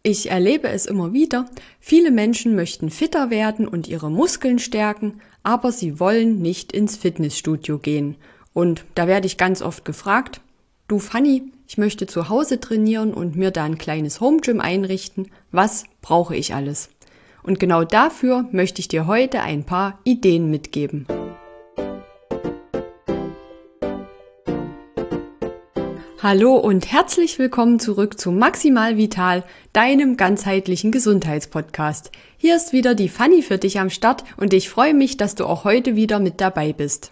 Ich erlebe es immer wieder, viele Menschen möchten fitter werden und ihre Muskeln stärken, aber sie wollen nicht ins Fitnessstudio gehen. Und da werde ich ganz oft gefragt, du Fanny, ich möchte zu Hause trainieren und mir da ein kleines Home-Gym einrichten, was brauche ich alles? Und genau dafür möchte ich dir heute ein paar Ideen mitgeben. Hallo und herzlich willkommen zurück zu Maximal Vital, deinem ganzheitlichen Gesundheitspodcast. Hier ist wieder die Fanny für dich am Start und ich freue mich, dass du auch heute wieder mit dabei bist.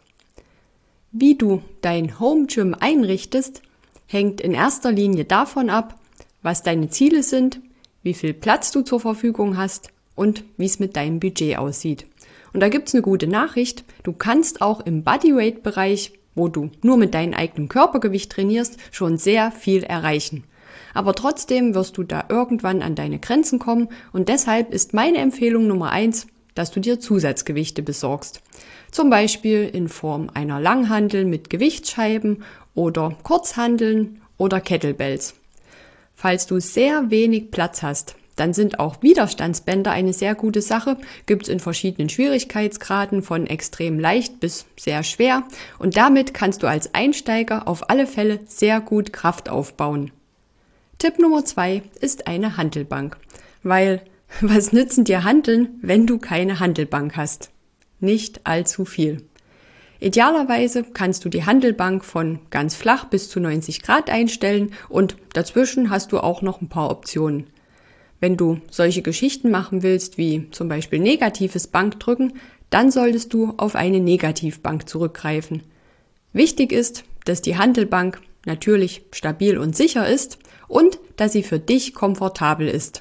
Wie du dein Home Gym einrichtest, hängt in erster Linie davon ab, was deine Ziele sind, wie viel Platz du zur Verfügung hast und wie es mit deinem Budget aussieht. Und da gibt's eine gute Nachricht, du kannst auch im Bodyweight-Bereich, wo du nur mit deinem eigenen Körpergewicht trainierst, schon sehr viel erreichen. Aber trotzdem wirst du da irgendwann an deine Grenzen kommen und deshalb ist meine Empfehlung Nummer 1, dass du dir Zusatzgewichte besorgst. Zum Beispiel in Form einer Langhantel mit Gewichtsscheiben oder Kurzhanteln oder Kettlebells. Falls du sehr wenig Platz hast, dann sind auch Widerstandsbänder eine sehr gute Sache, gibt es in verschiedenen Schwierigkeitsgraden von extrem leicht bis sehr schwer und damit kannst du als Einsteiger auf alle Fälle sehr gut Kraft aufbauen. Tipp Nummer 2 ist eine Hantelbank, weil was nützen dir Hanteln, wenn du keine Hantelbank hast? Nicht allzu viel. Idealerweise kannst du die Hantelbank von ganz flach bis zu 90 Grad einstellen und dazwischen hast du auch noch ein paar Optionen. Wenn du solche Geschichten machen willst, wie zum Beispiel negatives Bankdrücken, dann solltest du auf eine Negativbank zurückgreifen. Wichtig ist, dass die Hantelbank natürlich stabil und sicher ist und dass sie für dich komfortabel ist.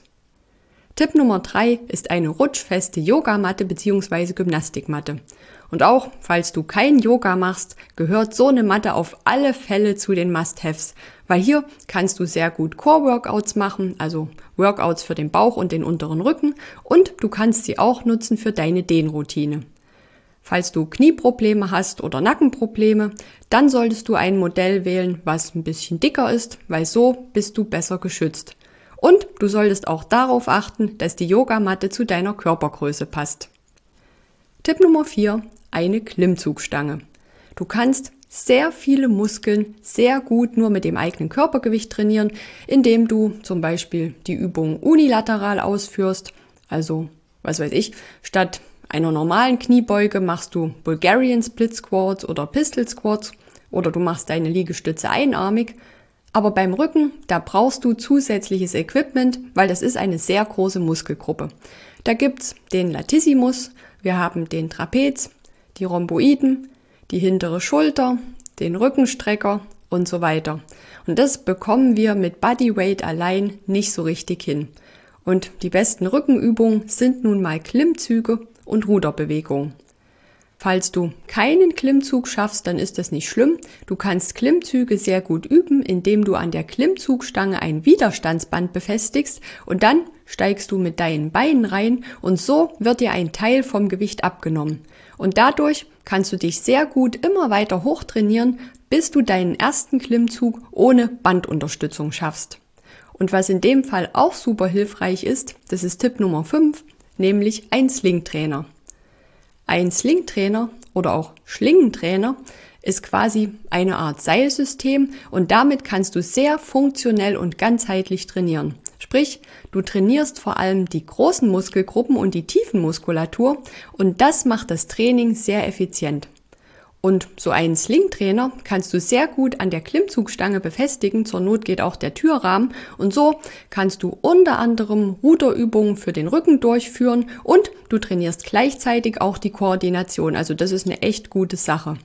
Tipp Nummer 3 ist eine rutschfeste Yogamatte bzw. Gymnastikmatte. Und auch, falls du kein Yoga machst, gehört so eine Matte auf alle Fälle zu den Must-Haves. Weil hier kannst du sehr gut Core-Workouts machen, also Workouts für den Bauch und den unteren Rücken. Und du kannst sie auch nutzen für deine Dehnroutine. Falls du Knieprobleme hast oder Nackenprobleme, dann solltest du ein Modell wählen, was ein bisschen dicker ist, weil so bist du besser geschützt. Und du solltest auch darauf achten, dass die Yogamatte zu deiner Körpergröße passt. Tipp Nummer 4, eine Klimmzugstange. Du kannst sehr viele Muskeln sehr gut nur mit dem eigenen Körpergewicht trainieren, indem du zum Beispiel die Übung unilateral ausführst. Also, was weiß ich, statt einer normalen Kniebeuge machst du Bulgarian Split Squats oder Pistol Squats oder du machst deine Liegestütze einarmig. Aber beim Rücken, da brauchst du zusätzliches Equipment, weil das ist eine sehr große Muskelgruppe. Da gibt's den Latissimus, wir haben den Trapez, die Rhomboiden, die hintere Schulter, den Rückenstrecker und so weiter. Und das bekommen wir mit Bodyweight allein nicht so richtig hin. Und die besten Rückenübungen sind nun mal Klimmzüge und Ruderbewegungen. Falls du keinen Klimmzug schaffst, dann ist das nicht schlimm. Du kannst Klimmzüge sehr gut üben, indem du an der Klimmzugstange ein Widerstandsband befestigst und dann steigst du mit deinen Beinen rein und so wird dir ein Teil vom Gewicht abgenommen. Und dadurch kannst du dich sehr gut immer weiter hochtrainieren, bis du deinen ersten Klimmzug ohne Bandunterstützung schaffst. Und was in dem Fall auch super hilfreich ist, das ist Tipp Nummer 5, nämlich ein Slingtrainer. Ein Slingtrainer oder auch Schlingentrainer ist quasi eine Art Seilsystem und damit kannst du sehr funktionell und ganzheitlich trainieren. Sprich, du trainierst vor allem die großen Muskelgruppen und die Tiefenmuskulatur und das macht das Training sehr effizient. Und so einen Slingtrainer kannst du sehr gut an der Klimmzugstange befestigen, zur Not geht auch der Türrahmen und so kannst du unter anderem Ruderübungen für den Rücken durchführen und du trainierst gleichzeitig auch die Koordination, also das ist eine echt gute Sache.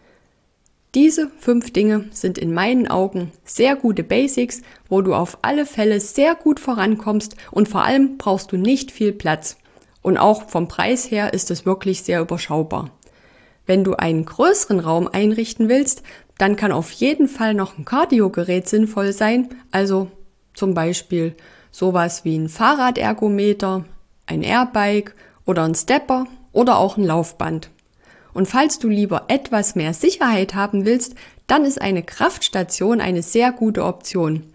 Diese 5 Dinge sind in meinen Augen sehr gute Basics, wo du auf alle Fälle sehr gut vorankommst und vor allem brauchst du nicht viel Platz. Und auch vom Preis her ist es wirklich sehr überschaubar. Wenn du einen größeren Raum einrichten willst, dann kann auf jeden Fall noch ein Cardio-Gerät sinnvoll sein, also zum Beispiel sowas wie ein Fahrradergometer, ein Airbike oder ein Stepper oder auch ein Laufband. Und falls du lieber etwas mehr Sicherheit haben willst, dann ist eine Kraftstation eine sehr gute Option.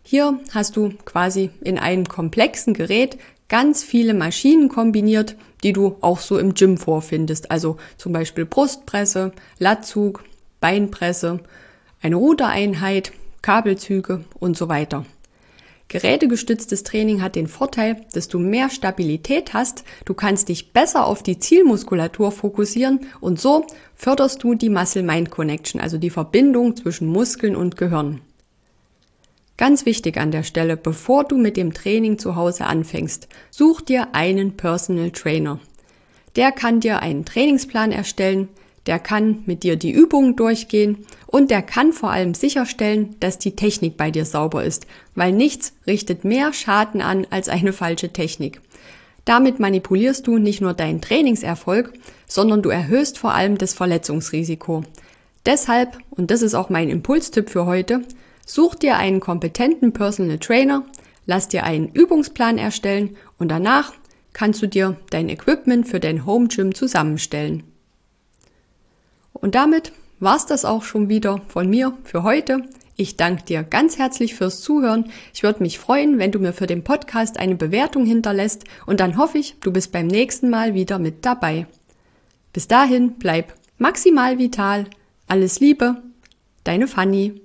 Hier hast du quasi in einem komplexen Gerät ganz viele Maschinen kombiniert, die du auch so im Gym vorfindest. Also zum Beispiel Brustpresse, Latzug, Beinpresse, eine Rudereinheit, Kabelzüge und so weiter. Gerätegestütztes Training hat den Vorteil, dass du mehr Stabilität hast, du kannst dich besser auf die Zielmuskulatur fokussieren und so förderst du die Muscle-Mind-Connection, also die Verbindung zwischen Muskeln und Gehirn. Ganz wichtig an der Stelle, bevor du mit dem Training zu Hause anfängst, such dir einen Personal Trainer. Der kann dir einen Trainingsplan erstellen, der kann mit dir die Übungen durchgehen und der kann vor allem sicherstellen, dass die Technik bei dir sauber ist, weil nichts richtet mehr Schaden an als eine falsche Technik. Damit manipulierst du nicht nur deinen Trainingserfolg, sondern du erhöhst vor allem das Verletzungsrisiko. Deshalb, und das ist auch mein Impulstipp für heute, such dir einen kompetenten Personal Trainer, lass dir einen Übungsplan erstellen und danach kannst du dir dein Equipment für dein Home Gym zusammenstellen. Und damit war's das auch schon wieder von mir für heute. Ich danke dir ganz herzlich fürs Zuhören. Ich würde mich freuen, wenn du mir für den Podcast eine Bewertung hinterlässt und dann hoffe ich, du bist beim nächsten Mal wieder mit dabei. Bis dahin bleib maximal vital. Alles Liebe, deine Fanny.